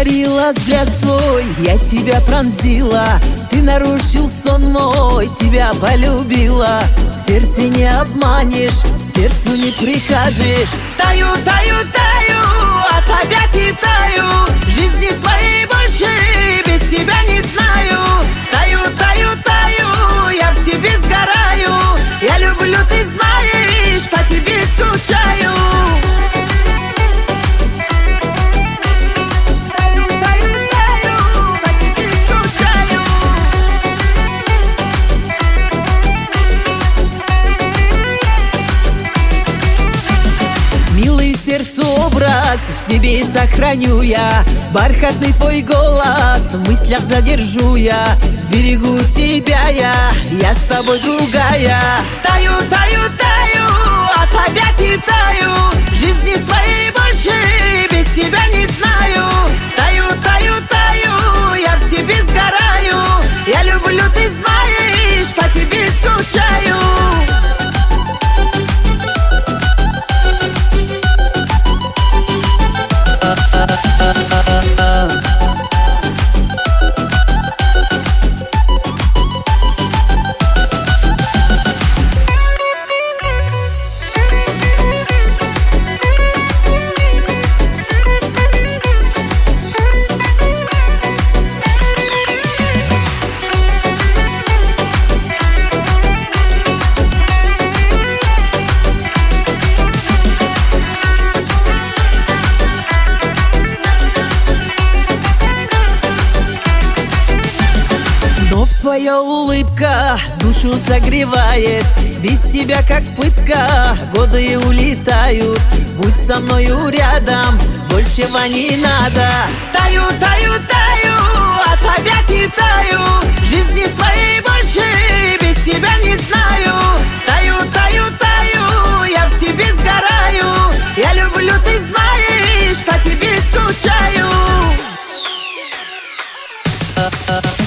озарила взгляд свой, я тебя пронзила. Ты нарушил сон мой, тебя полюбила. В сердце не обманешь, сердцу не прикажешь. Таю, таю, таю, опять и таю. Жизни своей больше без тебя не знаю. Таю, таю, таю, я в тебе сгораю. Я люблю, ты знаешь, по тебе скучаю. Сердцу образ в себе сохраню я. Бархатный твой голос в мыслях задержу я. Сберегу тебя я с тобой другая. Таю, таю, таю, опять и таю. Жизни своей больше без тебя не знаю. Таю, таю, таю, я в тебе сгораю. Я люблю, ты знаешь, по тебе скучаю. Твоя улыбка душу согревает. Без тебя как пытка, годы улетают. Будь со мною рядом, большего не надо. Таю, таю, таю, опять и таю. Жизни своей больше без тебя не знаю. Таю, таю, таю, я в тебе сгораю. Я люблю, ты знаешь, по тебе скучаю.